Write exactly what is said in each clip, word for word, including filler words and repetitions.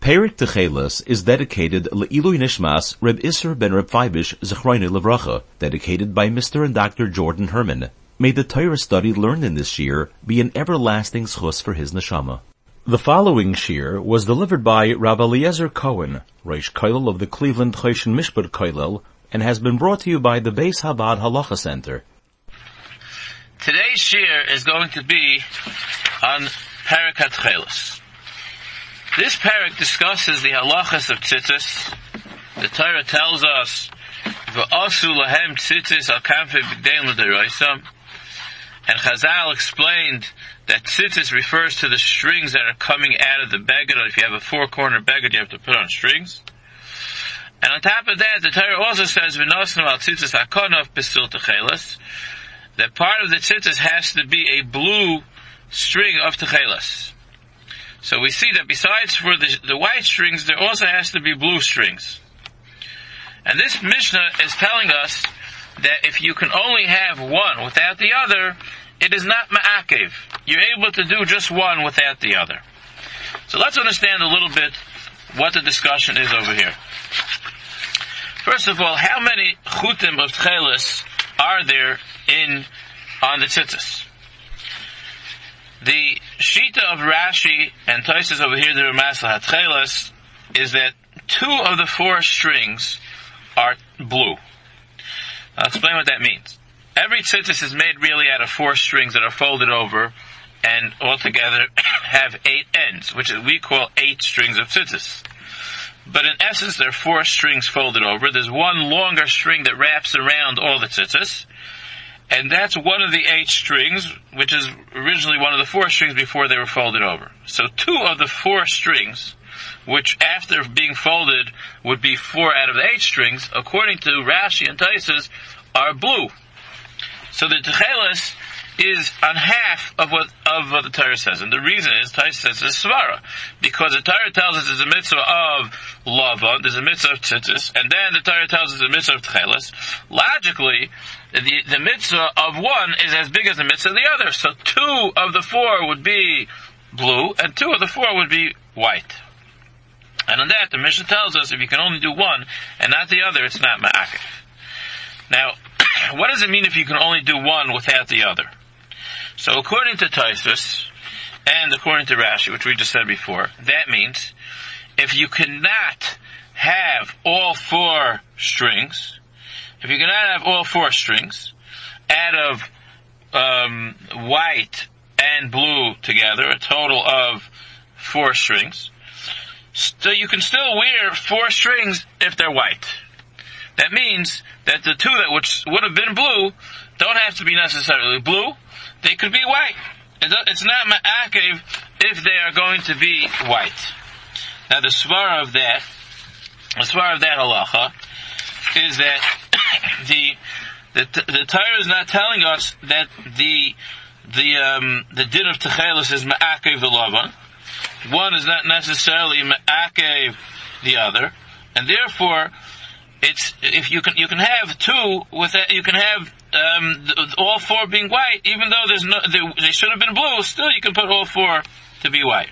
Perik Techeles is dedicated Le'ilui Nishmas Reb Isser ben Reb Feibish Zechroinu Levracha, dedicated by Mister and Doctor Jordan Herman. May the Torah study learned in this shir be an everlasting schus for his neshama. The following shir was delivered by Rav Eliezer Cohen, Reish Kollel of the Cleveland Choshen Mishpat Kollel, and has been brought to you by the Beis Havad Halacha Center. Today's shir is going to be on Perik HaTchelos. This parak discusses the halachas of tzitzis. The Torah tells us, "V'asu lahem tzitzis al kanfei b'gdeim l'deroisam," and Chazal explained that tzitzis refers to the strings that are coming out of the beged. If you have a four-corner beged, you have to put on strings. And on top of that, the Torah also says, "V'nosnu al tzitzis hakonof b'sil techeles," that part of the tzitzis has to be a blue string of techeles. So we see that besides for the, the white strings, there also has to be blue strings. And this Mishnah is telling us that if you can only have one without the other, it is not ma'akev. You're able to do just one without the other. So let's understand a little bit what the discussion is over here. First of all, how many chutim of tchelis are there in on the tzitzis? The Shita of Rashi and Tosfos over here, the Ramasla HaTchelos, is that two of the four strings are blue. I'll explain what that means. Every tzitzis is made really out of four strings that are folded over and altogether have eight ends, which we call eight strings of tzitzis. But in essence, there are four strings folded over. There's one longer string that wraps around all the tzitzis, and that's one of the eight strings, which is originally one of the four strings before they were folded over. So two of the four strings, which after being folded would be four out of the eight strings, according to Rashi and Tosfos, are blue. So the techeles is on half of what of what the Torah says. And the reason is, Tosfos says it's svara. Because the Torah tells us there's a mitzvah of lava, there's a mitzvah of tzitzis, and then the Torah tells us there's a mitzvah of techeles. Logically, the, the mitzvah of one is as big as the mitzvah of the other. So two of the four would be blue, and two of the four would be white. And on that, the Mishnah tells us if you can only do one and not the other, it's not ma'akev. Now, what does it mean if you can only do one without the other? So according to Tosfos, and according to Rashi, which we just said before, that means if you cannot have all four strings, if you cannot have all four strings out of um, white and blue together, a total of four strings, so you can still wear four strings if they're white. That means that the two that which would have been blue don't have to be necessarily blue. They could be white. It's not ma'akev if they are going to be white. Now the svara of that, the svara of that halacha, is that the the the Torah is not telling us that the the um the din of techeles is ma'akev the lavan. One is not necessarily ma'akev the other, and therefore it's if you can you can have two with that, you can have um all four being white, even though there's no they, they should have been blue. Still, you can put all four to be white.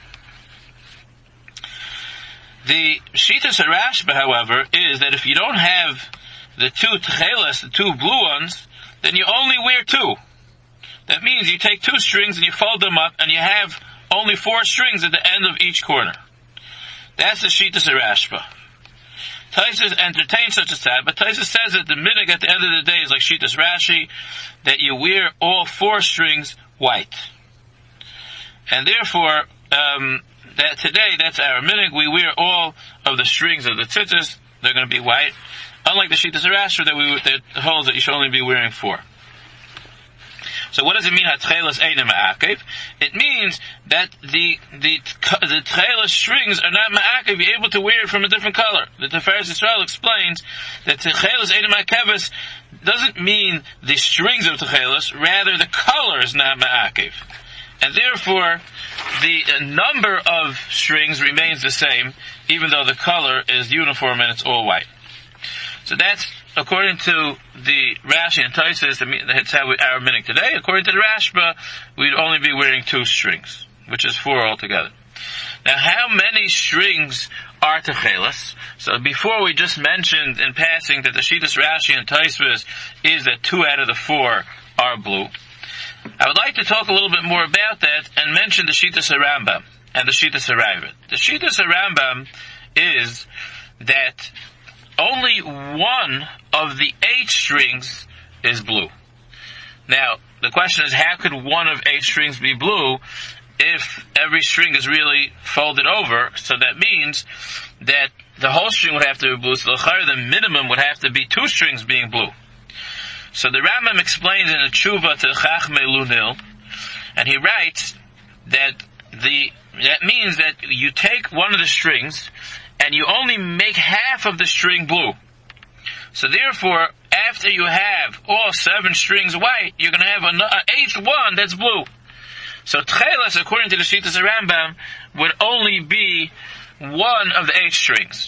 The Shitas HaRashba, however, is that if you don't have the two techeles, the two blue ones, then you only wear two. That means you take two strings and you fold them up, and you have only four strings at the end of each corner. That's the Shitas HaRashba. Tosfos entertains such a thought, but Tosfos says that the minig at the end of the day is like Shitas Rashi, that you wear all four strings white. And therefore, um, that today, that's our minig, we wear all of the strings of the tzitzis, they're going to be white, unlike the Shitas Rashi that, we, that holds that you should only be wearing four. So what does it mean, HaTcheles Eina Ma'akev? It means that the the the Tcheles strings are not Ma'akev. You're able to wear it from a different color. The Tiferes Yisrael explains that Tcheles Eina Ma'akeves doesn't mean the strings of Tcheles, rather the color is not Ma'akev. And therefore, the number of strings remains the same, even though the color is uniform and it's all white. So that's according to the Rashi and Tosfos, that's how we, our minig today. According to the Rashba, we'd only be wearing two strings, which is four altogether. Now, how many strings are Techeles? So before we just mentioned in passing that the Shitas Rashi and Tosfos is that two out of the four are blue. I would like to talk a little bit more about that and mention the Shitas Rambam and the Shitas Ravid. The Shitas Rambam is that only one of the eight strings is blue. Now, the question is, how could one of eight strings be blue if every string is really folded over? So that means that the whole string would have to be blue, so the minimum would have to be two strings being blue. So the Rambam explains in the Tshuva to Chachmei Lunil, and he writes that the that means that you take one of the strings and you only make half of the string blue. So therefore, after you have all seven strings white, you're going to have an eighth one that's blue. So Tcheles, according to the Shitas Rambam, would only be one of the eight strings.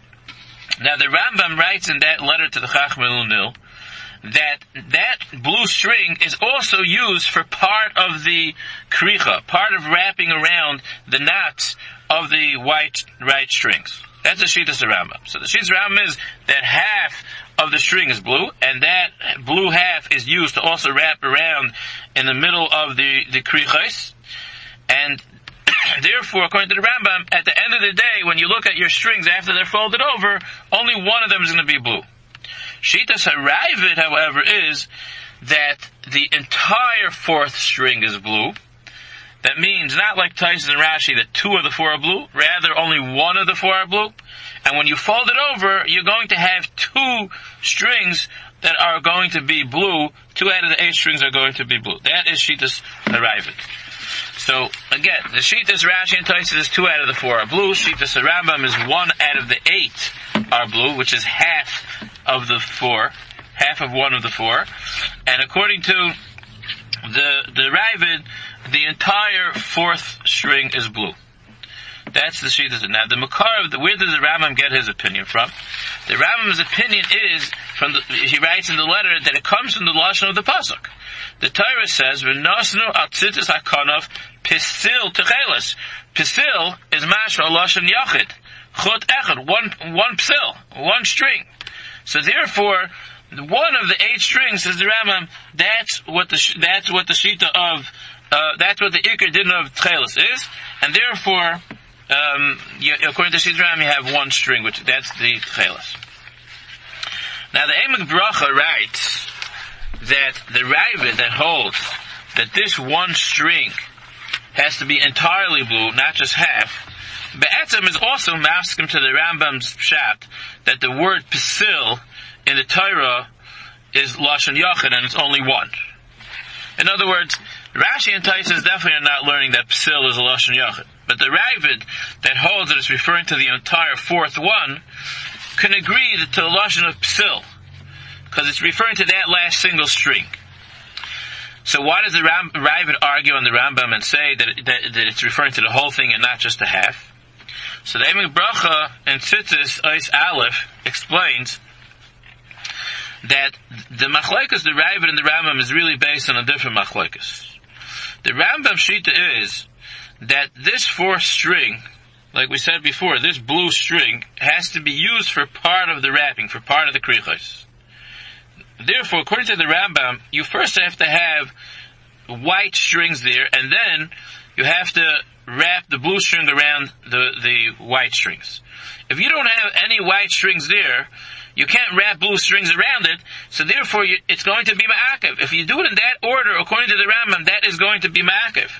Now the Rambam writes in that letter to the Chachmei Lunil that that blue string is also used for part of the kricha, part of wrapping around the knots of the white right strings. That's the Shitas Rambam. So the Shitas Rambam is that half of the string is blue, and that blue half is used to also wrap around in the middle of the, the krichos. And therefore, according to the Rambam, at the end of the day, when you look at your strings after they're folded over, only one of them is going to be blue. Shitas HaRavid, however, is that the entire fourth string is blue. That means not like Tyson and Rashi that two of the four are blue, rather only one of the four are blue. And when you fold it over, you're going to have two strings that are going to be blue. Two out of the eight strings are going to be blue. That is Shitas HaRavid. So again, the Shitas Rashi and Tyson is two out of the four are blue. Shitas HaRambam is one out of the eight are blue, which is half of the four, half of one of the four. And according to the the Ravid, the entire fourth string is blue. That's the Shitas. Now the Makar, where does the Rambam get his opinion from? The Rambam's opinion is from the, he writes in the letter that it comes from the lashon of the pasuk. The Torah says, "V'nosnu al tzitzis hakanaf pisil techeles." Pisil is mashma lashon yachid, chut echad, one one psil, one string. So therefore, one of the eight strings, says the Rambam, that's what the that's what the shita of uh, that's what the ikar din of tcheles is, and therefore, um, you, according to Shita Rambam, you have one string, which that's the tcheles. Now the Emek Bracha writes that the Ravid that holds that this one string has to be entirely blue, not just half, Be'etzem is also maskim to the Rambam's pshat that the word pisil in the Torah is lashon yachid and it's only one. In other words, Rashi and Tosfos definitely are not learning that pisil is a lashon yachid, but the Ravid that holds that it's referring to the entire fourth one can agree to the lashon of pisil because it's referring to that last single string. So why does the Ram, Ravid argue on the Rambam and say that, it, that, that it's referring to the whole thing and not just a half? So the Emek Bracha in Tzitzis Ois Aleph explains that the machlekes, the Ravid and the Rambam is really based on a different machlekes. The Rambam shita is that this fourth string, like we said before, this blue string has to be used for part of the wrapping, for part of the krichos. Therefore, according to the Rambam, you first have to have white strings there, and then you have to wrap the blue string around the, the white strings. If you don't have any white strings there, you can't wrap blue strings around it, so therefore you, it's going to be ma'akev. If you do it in that order, according to the Rambam, that is going to be ma'akev.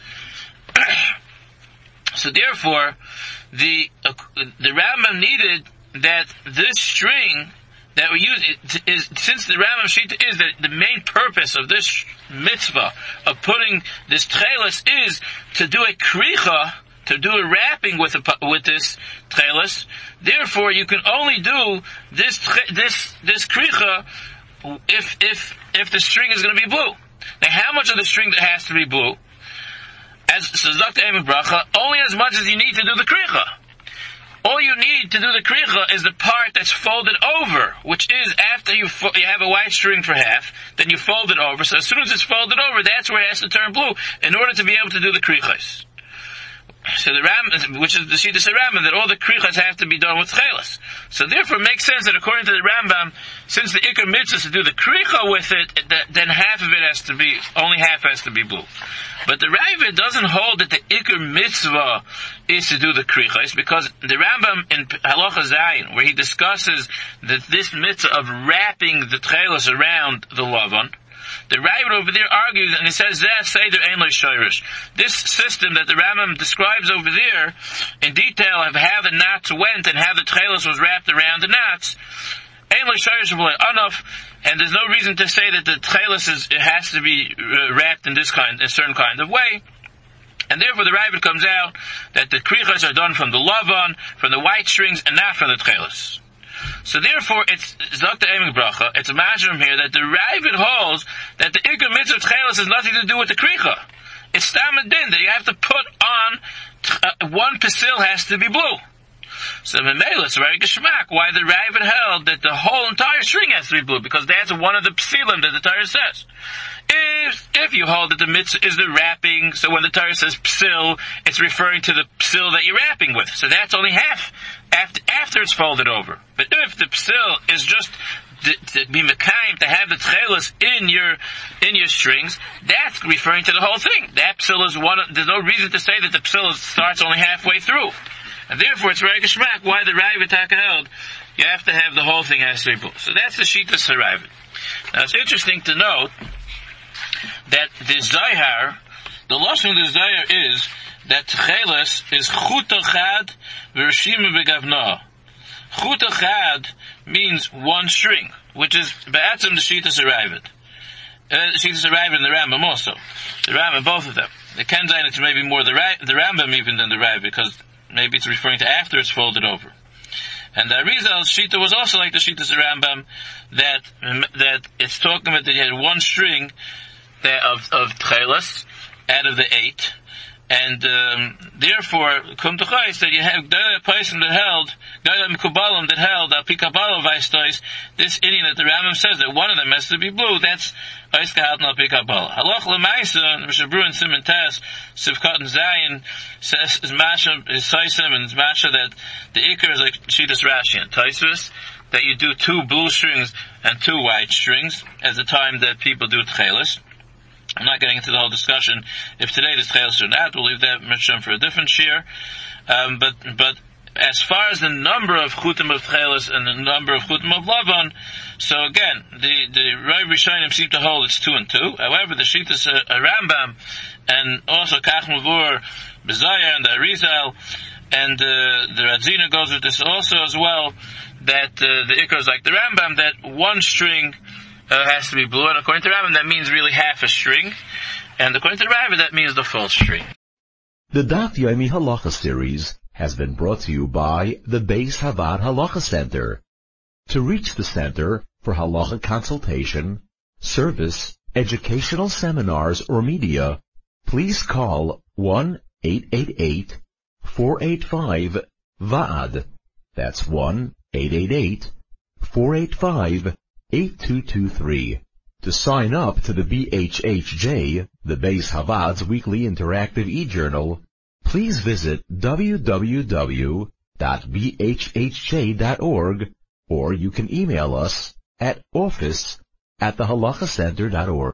So therefore, the uh, the Rambam needed that this string that we use is, since the Rambam Shita is that the main purpose of this mitzvah of putting this tcheles is to do a kricha, to do a wrapping with a, with this tcheles. Therefore, you can only do this this this kricha if if if the string is going to be blue. Now, how much of the string has to be blue? As says Doctor Emek Bracha, only as much as you need to do the kricha. All you need to do the kricha is the part that's folded over, which is after you fo- you have a white string for half, then you fold it over. So as soon as it's folded over, that's where it has to turn blue in order to be able to do the krichas. So the Ram, which is the Shittas Rambam, that all the krichas have to be done with chelas. So therefore, it makes sense that according to the Rambam, since the ikar mitzvah is to do the kricha with it, that, then half of it has to be, only half has to be blue. But the Rava doesn't hold that the ikar mitzvah is to do the krichas, because the Rambam in Halacha Zayin, where he discusses that this mitzvah of wrapping the chelas around the lavan, the Ravid over there argues, and he says, this system that the Rambam describes over there, in detail of how the knots went and how the tchelis was wrapped around the knots, enough, and there's no reason to say that the tchelis is, it has to be wrapped in this kind, a certain kind of way. And therefore the Ravid comes out that the krichas are done from the lavan, from the white strings, and not from the tchelis. So therefore, it's Zakta Eming Bracha, it's a mashram here that the Ravid holds that the ikar mitzvah chelas has nothing to do with the kricha. It's stamadin that you have to put on, uh, one pasil has to be blue. So Memela, it's very geshmak why the Ravid held that the whole entire string has to be blue, because that's one of the psilim that the Torah says. If, if you hold that the mitzvah is the wrapping, so when the Torah says psil, it's referring to the psil that you're wrapping with. So that's only half after, after it's folded over. But if the psil is just to, to be mekayim, to have the tchelis in your, in your strings, that's referring to the whole thing. That psil is one, there's no reason to say that the psil starts only halfway through. And therefore it's very geshmak why the Ravid Taka held, you have to have the whole thing has to be blue. So that's the Shittas HaRavid. Now it's interesting to note that the Zohar, the lashon of the Zohar is that Tcheles is Chut Echad v'Reshima B'Gavna. Chut Echad means one string, which is Ba'atzim the Shittas HaRavid. Uh, the Shittas HaRavid and the Rambam also. The Rambam, both of them. The Kenzayin, it's maybe more the, Ra- the Rambam even than the Ravid, because maybe it's referring to after it's folded over. And the Arizal's Shita was also like the Shittas Rambam, that, that it's talking about that you had one string of, of Tchelas out of the eight, and, um, therefore, Kum Tuchais, that you have a person that held, Gaila Mikubalim that held, Apikabalo Vaistois, this Indian that the Rambam says that one of them has to be blue, that's Aiskahat no Apikabalo. Halach Lemaisa, Mishnah Berurah and Simon Tess, Sivkot and Zayin, says, is Masha, is Saisim, and is Masha that the Iker is like Shittas Rashi and Taisvis, that you do two blue strings and two white strings, at the time that people do Tchelis. I'm not getting into the whole discussion if today there's Tchelis or not. We'll leave that Mishnah for a different shir. Um, but, but, as far as the number of Chutim of Tchelis and the number of Chutim of Lavan, so again, the, the Rav Rishonim seem to hold it's two and two. However, the Shittas uh, Rambam, and also Kach Mavur, Bezayah, and the Arizal, and, uh, the Radzina goes with this also as well, that, uh, the Ikar is like the Rambam, that one string, Uh, has to be blue, and according to Rambam, that means really half a string, and according to Rambam, that means the full string. The Daf Yomi Halacha series has been brought to you by the Beis Havad Halacha Center. To reach the center for halacha consultation, service, educational seminars, or media, please call one eight eight eight, four eight five, V A D. That's one eight eight eight, four eight five, eight two two three. To sign up to the B H H J, the Beis Havad's weekly interactive e-journal, please visit w w w dot b h h j dot org, or you can email us at office at the halacha center dot org.